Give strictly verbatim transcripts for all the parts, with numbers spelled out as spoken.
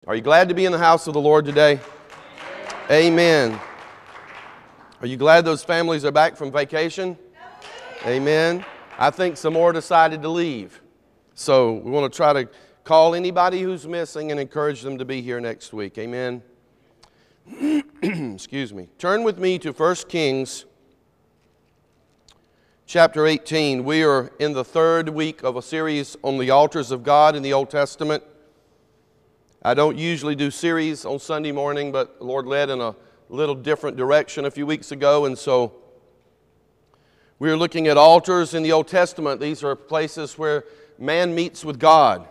Are you glad to be in the house of the Lord today? Amen. Are you glad those families are back from vacation? Amen. I think some more decided to leave. So we want to try to call anybody who's missing and encourage them to be here next week. Amen. Excuse me. Turn with me to First Kings chapter eighteen. We are in the third week of a series on the altars of God in the Old Testament. I don't usually do series on Sunday morning, but the Lord led in a little different direction a few weeks ago, and so we're looking at altars in the Old Testament. These are places where man meets with God.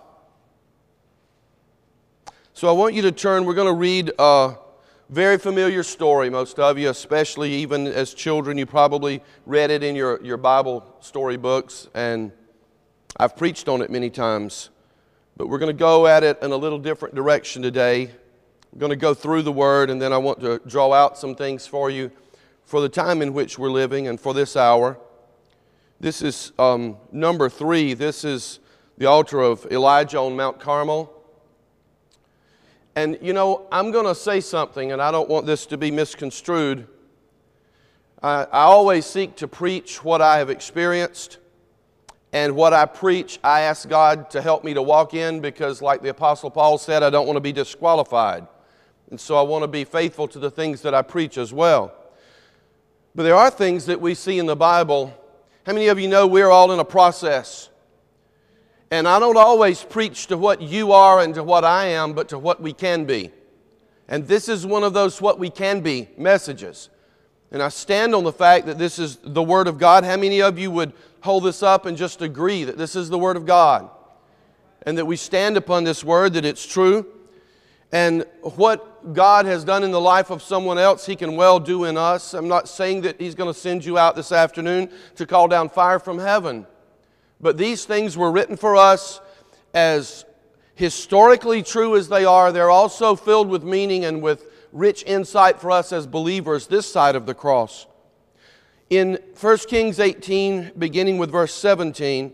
So I want you to turn, we're going to read a very familiar story, most of you, especially even as children. You probably read it in your, your Bible story books, and I've preached on it many times. But we're going to go at it in a little different direction today. We're going to go through the Word, and then I want to draw out some things for you for the time in which we're living and for this hour. This is um, number three. This is the altar of Elijah on Mount Carmel. And, you know, I'm going to say something, and I don't want this to be misconstrued. I, I always seek to preach what I have experienced. And what I preach, I ask God to help me to walk in because, like the Apostle Paul said, I don't want to be disqualified. And so I want to be faithful to the things that I preach as well. But there are things that we see in the Bible. How many of you know we're all in a process? And I don't always preach to what you are and to what I am, but to what we can be. And this is one of those what we can be messages. And I stand on the fact that this is the Word of God. How many of you would hold this up and just agree that this is the Word of God? And that we stand upon this Word, that it's true. And what God has done in the life of someone else, He can well do in us. I'm not saying that He's going to send you out this afternoon to call down fire from heaven. But these things were written for us as historically true as they are. They're also filled with meaning and with rich insight for us as believers this side of the cross. In First Kings eighteen, beginning with verse seventeen,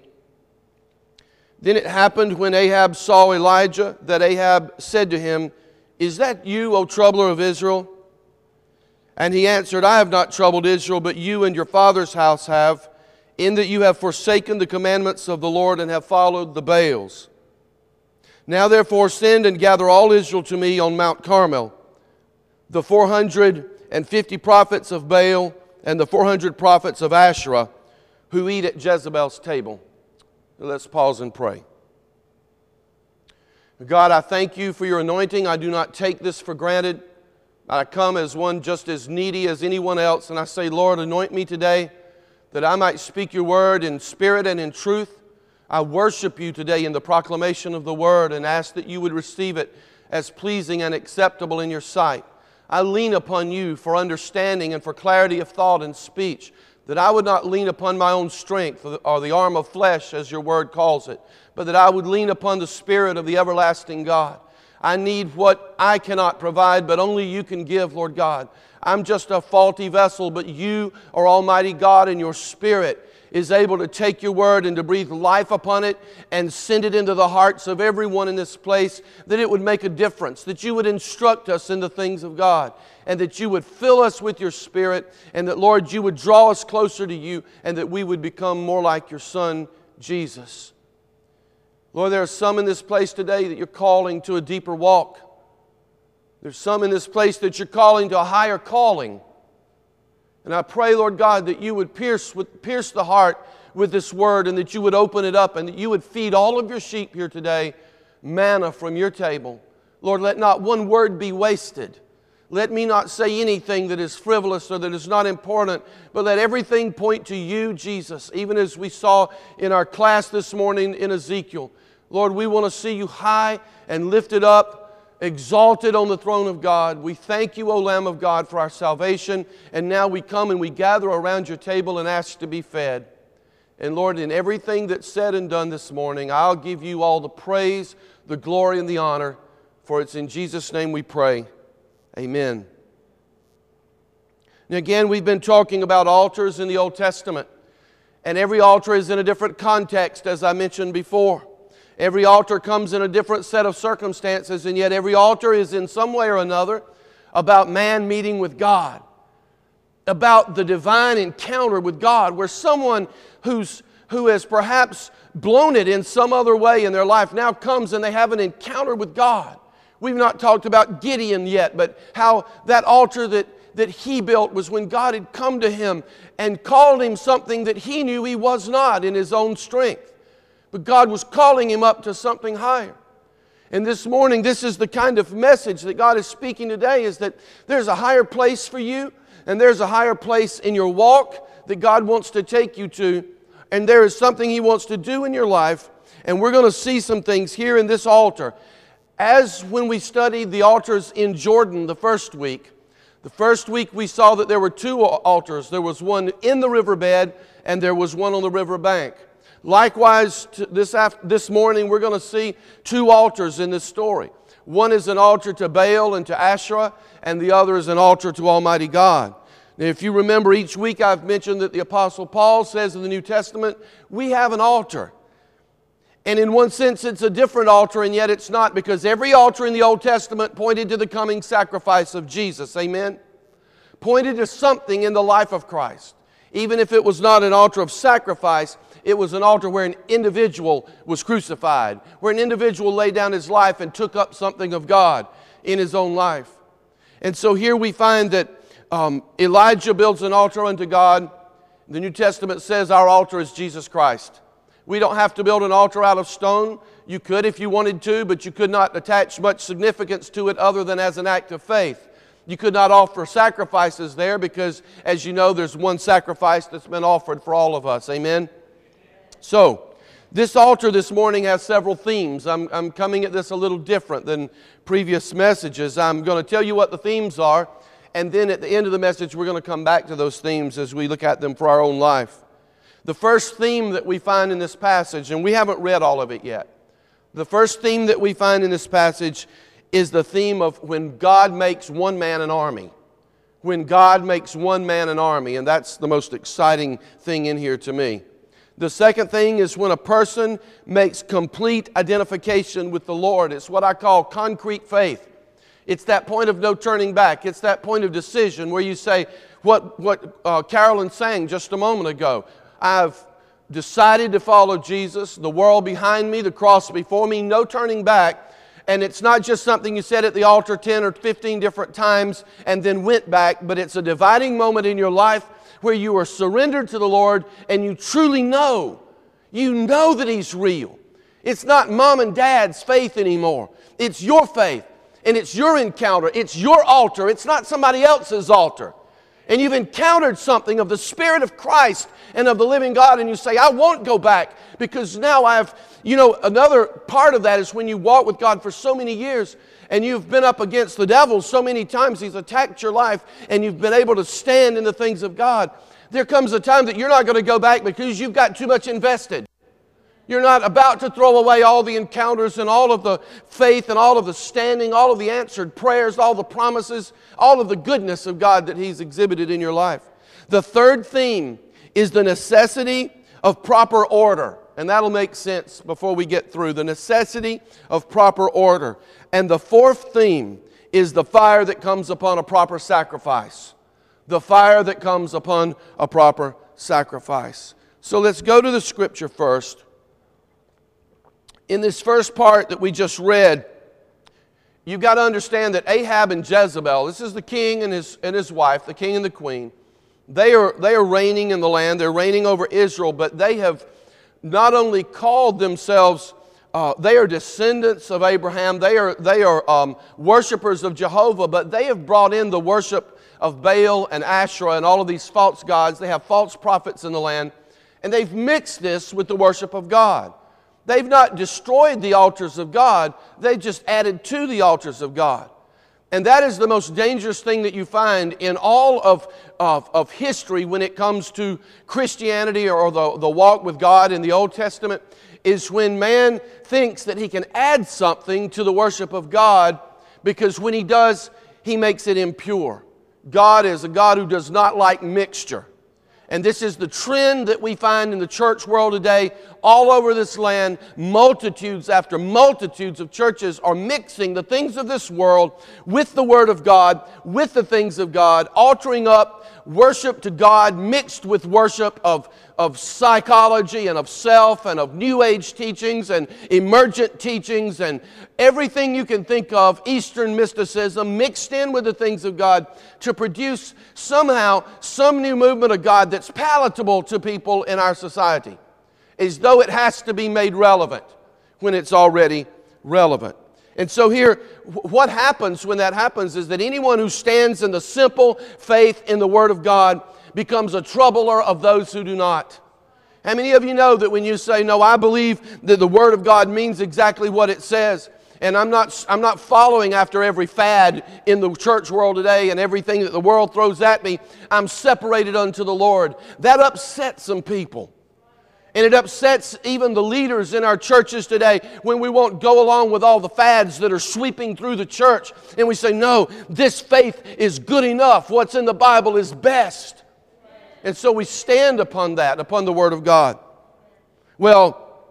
then it happened when Ahab saw Elijah that Ahab said to him, "Is that you, O troubler of Israel?" And he answered, "I have not troubled Israel, but you and your father's house have, in that you have forsaken the commandments of the Lord and have followed the Baals. Now therefore send and gather all Israel to me on Mount Carmel, the four hundred fifty prophets of Baal and the four hundred prophets of Asherah who eat at Jezebel's table." Let's pause and pray. God, I thank you for your anointing. I do not take this for granted. I come as one just as needy as anyone else, and I say, Lord, anoint me today that I might speak your word in spirit and in truth. I worship you today in the proclamation of the word and ask that you would receive it as pleasing and acceptable in your sight. I lean upon you for understanding and for clarity of thought and speech, that I would not lean upon my own strength or the arm of flesh, as your word calls it, but that I would lean upon the Spirit of the everlasting God. I need what I cannot provide, but only you can give, Lord God. I'm just a faulty vessel, but you are Almighty God, and your Spirit is able to take your word and to breathe life upon it and send it into the hearts of everyone in this place, that it would make a difference, that you would instruct us in the things of God, and that you would fill us with your Spirit, and that, Lord, you would draw us closer to you, and that we would become more like your Son, Jesus. Lord, there are some in this place today that you're calling to a deeper walk. There's some in this place that you're calling to a higher calling. And I pray, Lord God, that you would pierce, with, pierce the heart with this word, and that you would open it up, and that you would feed all of your sheep here today manna from your table. Lord, let not one word be wasted. Let me not say anything that is frivolous or that is not important, but let everything point to you, Jesus, even as we saw in our class this morning in Ezekiel. Lord, we want to see you high and lifted up, exalted on the throne of God. We thank you, O Lamb of God, for our salvation. And now we come and we gather around your table and ask to be fed. And Lord, in everything that's said and done this morning, I'll give you all the praise, the glory, and the honor. For it's in Jesus' name we pray. Amen. And again, we've been talking about altars in the Old Testament. And every altar is in a different context, as I mentioned before. Every altar comes in a different set of circumstances, and yet every altar is in some way or another about man meeting with God, about the divine encounter with God, where someone who's who has perhaps blown it in some other way in their life now comes and they have an encounter with God. We've not talked about Gideon yet, but how that altar that, that he built was when God had come to him and called him something that he knew he was not in his own strength. But God was calling him up to something higher. And this morning, this is the kind of message that God is speaking today, is that there's a higher place for you, and there's a higher place in your walk that God wants to take you to. And there is something He wants to do in your life. And we're going to see some things here in this altar. As when we studied the altars in Jordan the first week, the first week we saw that there were two altars. There was one in the riverbed and there was one on the riverbank. Likewise, this, after, this morning we're going to see two altars in this story. One is an altar to Baal and to Asherah, and the other is an altar to Almighty God. Now, if you remember, each week I've mentioned that the Apostle Paul says in the New Testament, we have an altar. And in one sense, it's a different altar, and yet it's not, because every altar in the Old Testament pointed to the coming sacrifice of Jesus. Amen? Pointed to something in the life of Christ. Even if it was not an altar of sacrifice, it was an altar where an individual was crucified, where an individual laid down his life and took up something of God in his own life. And so here we find that Um, Elijah builds an altar unto God. The New Testament says our altar is Jesus Christ. We don't have to build an altar out of stone. You could if you wanted to, but you could not attach much significance to it other than as an act of faith. You could not offer sacrifices there because, as you know, there's one sacrifice that's been offered for all of us. Amen? So, this altar this morning has several themes. I'm, I'm coming at this a little different than previous messages. I'm going to tell you what the themes are. And then at the end of the message, we're going to come back to those themes as we look at them for our own life. The first theme that we find in this passage, and we haven't read all of it yet. The first theme that we find in this passage is the theme of when God makes one man an army. When God makes one man an army, and that's the most exciting thing in here to me. The second thing is when a person makes complete identification with the Lord. It's what I call concrete faith. It's that point of no turning back. It's that point of decision where you say, what, what uh, Carolyn sang just a moment ago. I've decided to follow Jesus, the world behind me, the cross before me, no turning back. And it's not just something you said at the altar ten or fifteen different times and then went back, but it's a dividing moment in your life where you are surrendered to the Lord and you truly know, you know that He's real. It's not mom and dad's faith anymore. It's your faith. And it's your encounter. It's your altar. It's not somebody else's altar. And you've encountered something of the Spirit of Christ and of the living God, and you say, I won't go back because now I've, you know, another part of that is when you walk with God for so many years and you've been up against the devil so many times, he's attacked your life, and you've been able to stand in the things of God. There comes a time that you're not going to go back because you've got too much invested. You're not about to throw away all the encounters and all of the faith and all of the standing, all of the answered prayers, all the promises, all of the goodness of God that He's exhibited in your life. The third theme is the necessity of proper order. And that'll make sense before we get through. The necessity of proper order. And the fourth theme is the fire that comes upon a proper sacrifice. The fire that comes upon a proper sacrifice. So let's go to the Scripture first. In this first part that we just read, you've got to understand that Ahab and Jezebel, this is the king and his, and his wife, the king and the queen, they are, they are reigning in the land, they're reigning over Israel, but they have not only called themselves, uh, they are descendants of Abraham, they are, they are um, worshipers of Jehovah, but they have brought in the worship of Baal and Asherah and all of these false gods. They have false prophets in the land, and they've mixed this with the worship of God. They've not destroyed the altars of God. They've just added to the altars of God. And that is the most dangerous thing that you find in all of, of, of history when it comes to Christianity or the, the walk with God in the Old Testament, is when man thinks that he can add something to the worship of God, because when he does, he makes it impure. God is a God who does not like mixture. And this is the trend that we find in the church world today. All over this land, multitudes after multitudes of churches are mixing the things of this world with the Word of God, with the things of God, altering up worship to God mixed with worship of, of psychology and of self and of New Age teachings and emergent teachings and everything you can think of, Eastern mysticism, mixed in with the things of God to produce somehow some new movement of God that's palatable to people in our society, as though it has to be made relevant when it's already relevant. And so here, what happens when that happens is that anyone who stands in the simple faith in the Word of God becomes a troubler of those who do not. How many of you know that when you say, no, I believe that the Word of God means exactly what it says, and I'm not, I'm not following after every fad in the church world today and everything that the world throws at me, I'm separated unto the Lord. That upsets some people. And it upsets even the leaders in our churches today when we won't go along with all the fads that are sweeping through the church. And we say, no, this faith is good enough. What's in the Bible is best. And so we stand upon that, upon the Word of God. Well,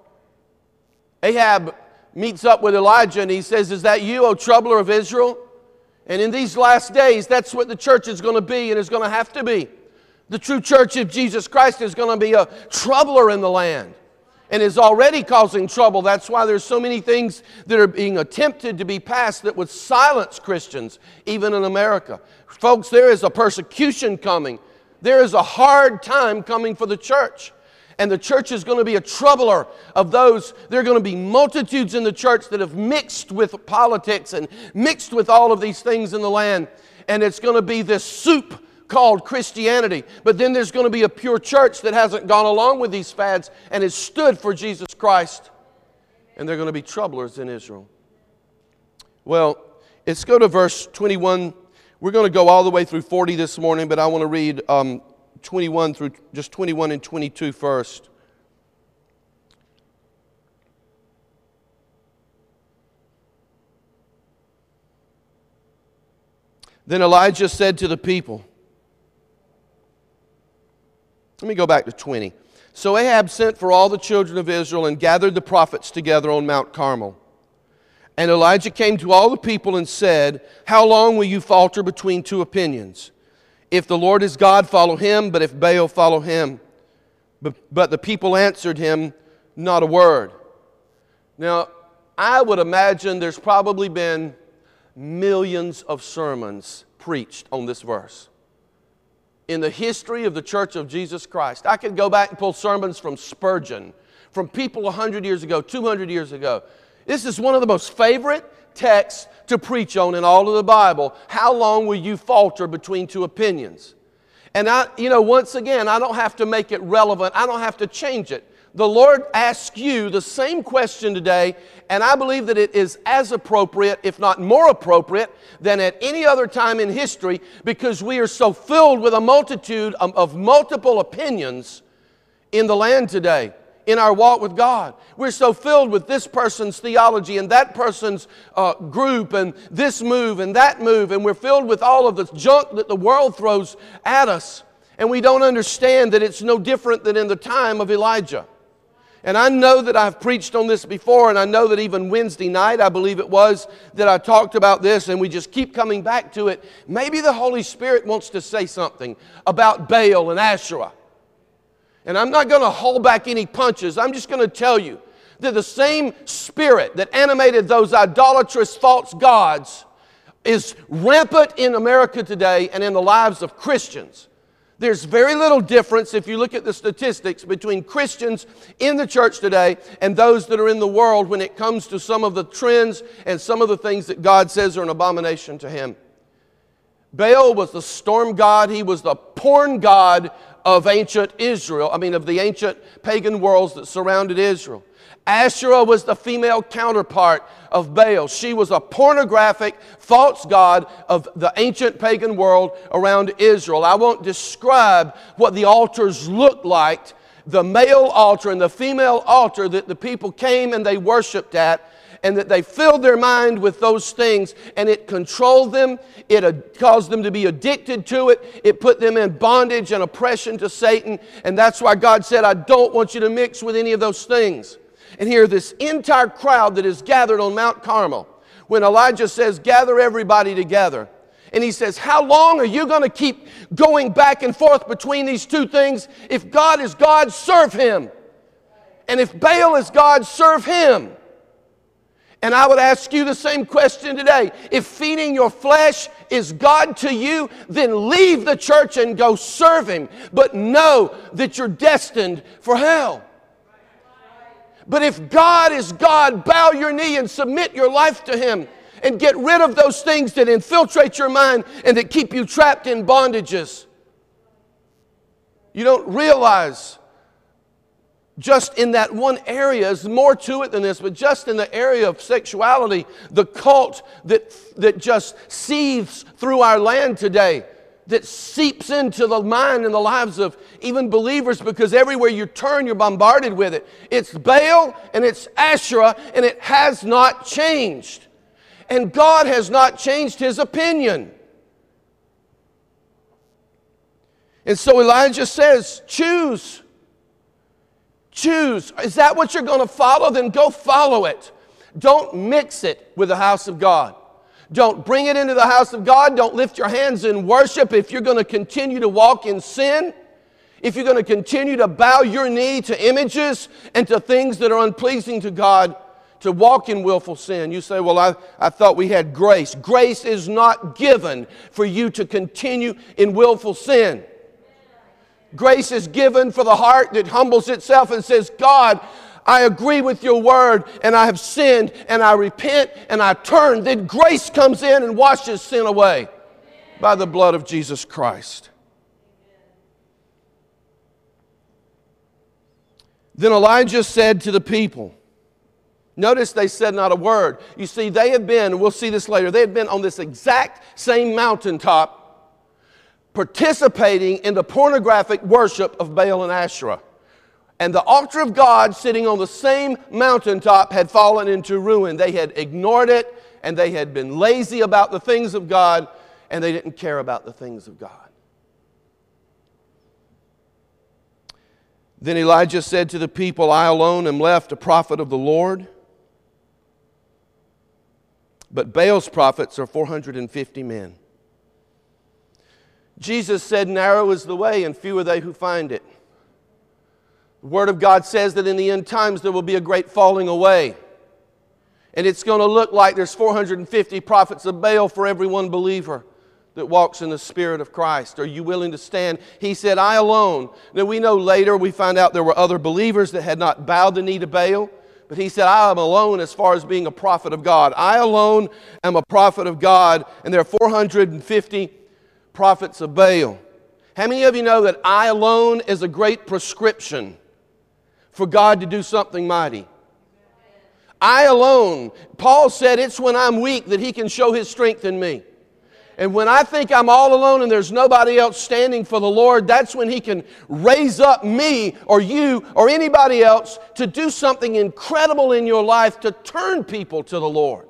Ahab meets up with Elijah and he says, is that you, O troubler of Israel? And in these last days, that's what the church is going to be and is going to have to be. The true church of Jesus Christ is going to be a troubler in the land and is already causing trouble. That's why there's so many things that are being attempted to be passed that would silence Christians, even in America. Folks, there is a persecution coming. There is a hard time coming for the church. And the church is going to be a troubler of those. There are going to be multitudes in the church that have mixed with politics and mixed with all of these things in the land. And it's going to be this soup called Christianity. But then there's going to be a pure church that hasn't gone along with these fads and has stood for Jesus Christ. And they're going to be troublers in Israel. Well, let's go to verse twenty-one. We're going to go all the way through forty this morning, but I want to read um, twenty-one through just twenty-one and twenty-two first. Then Elijah said to the people, let me go back to twenty. So Ahab sent for all the children of Israel and gathered the prophets together on Mount Carmel. And Elijah came to all the people and said, how long will you falter between two opinions? If the Lord is God, follow him, but if Baal, follow him. But, but the people answered him, not a word. Now, I would imagine there's probably been millions of sermons preached on this verse in the history of the Church of Jesus Christ. I could go back and pull sermons from Spurgeon, from people one hundred years ago, two hundred years ago. This is one of the most favorite texts to preach on in all of the Bible. How long will you falter between two opinions? And I, you know, once again, I don't have to make it relevant. I don't have to change it. The Lord asks you the same question today, and I believe that it is as appropriate, if not more appropriate, than at any other time in history, because we are so filled with a multitude of, of multiple opinions in the land today, in our walk with God. We're so filled with this person's theology and that person's uh, group and this move and that move, and we're filled with all of the junk that the world throws at us, and we don't understand that it's no different than in the time of Elijah. And I know that I've preached on this before, and I know that even Wednesday night, I believe it was, that I talked about this, and we just keep coming back to it. Maybe the Holy Spirit wants to say something about Baal and Asherah. And I'm not going to hold back any punches. I'm just going to tell you that the same spirit that animated those idolatrous false gods is rampant in America today and in the lives of Christians. There's very little difference, if you look at the statistics, between Christians in the church today and those that are in the world when it comes to some of the trends and some of the things that God says are an abomination to Him. Baal was the storm god. He was the porn god of ancient Israel, I mean of the ancient pagan worlds that surrounded Israel. Asherah was the female counterpart of Baal. She was a pornographic false god of the ancient pagan world around Israel. I won't describe what the altars looked like, the male altar and the female altar that the people came and they worshiped at. and that they filled their mind with those things, and it controlled them. It ad- caused them to be addicted to it. It put them in bondage and oppression to Satan, and that's why God said, I don't want you to mix with any of those things. And here, this entire crowd that is gathered on Mount Carmel, when Elijah says, gather everybody together, and he says, how long are you going to keep going back and forth between these two things? If God is God, serve Him. And if Baal is God, serve him. And I would ask you the same question today. If feeding your flesh is God to you, then leave the church and go serve Him. But know that you're destined for hell. But if God is God, bow your knee and submit your life to Him. And get rid of those things that infiltrate your mind and that keep you trapped in bondages. You don't realize just in that one area, there's more to it than this, but just in the area of sexuality, the cult that, that just seethes through our land today, that seeps into the mind and the lives of even believers, because everywhere you turn, you're bombarded with it. It's Baal and it's Asherah, and it has not changed. And God has not changed His opinion. And so Elijah says, choose. Choose. Is that what you're going to follow? Then go follow it. Don't mix it with the house of God. Don't bring it into the house of God. Don't lift your hands in worship if you're going to continue to walk in sin. If you're going to continue to bow your knee to images and to things that are unpleasing to God, to walk in willful sin. You say, well, I, I thought we had grace. Grace is not given for you to continue in willful sin. Grace is given for the heart that humbles itself and says, God, I agree with your word, and I have sinned, and I repent, and I turn. Then grace comes in and washes sin away by the blood of Jesus Christ. Then Elijah said to the people, notice they said not a word. You see, they had been, and we'll see this later, they had been on this exact same mountaintop participating in the pornographic worship of Baal and Asherah. And the altar of God sitting on the same mountaintop had fallen into ruin. They had ignored it, and they had been lazy about the things of God, and they didn't care about the things of God. Then Elijah said to the people, I alone am left a prophet of the Lord, but Baal's prophets are four hundred fifty men. Jesus said, narrow is the way, and few are they who find it. The Word of God says that in the end times there will be a great falling away. And it's going to look like there's four hundred fifty prophets of Baal for every one believer that walks in the Spirit of Christ. Are you willing to stand? He said, I alone. Now we know later we find out there were other believers that had not bowed the knee to Baal. But he said, I am alone as far as being a prophet of God. I alone am a prophet of God, and there are four hundred fifty prophets of Baal. How many of you know that I alone is a great prescription for God to do something mighty? I alone. Paul said it's when I'm weak that He can show His strength in me. And when I think I'm all alone and there's nobody else standing for the Lord, that's when He can raise up me or you or anybody else to do something incredible in your life to turn people to the Lord.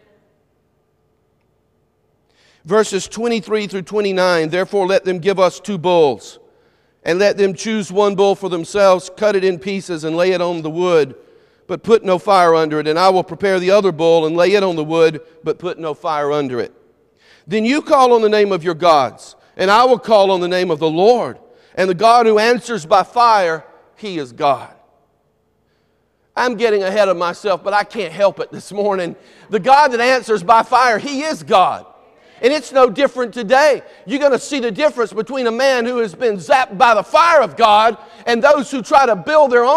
Verses twenty-three through twenty-nine, therefore let them give us two bulls, and let them choose one bull for themselves, cut it in pieces and lay it on the wood, but put no fire under it. And I will prepare the other bull and lay it on the wood, but put no fire under it. Then you call on the name of your gods, and I will call on the name of the Lord. And the God who answers by fire, He is God. I'm getting ahead of myself, but I can't help it this morning. The God that answers by fire, He is God. And it's no different today. You're going to see the difference between a man who has been zapped by the fire of God and those who try to build their own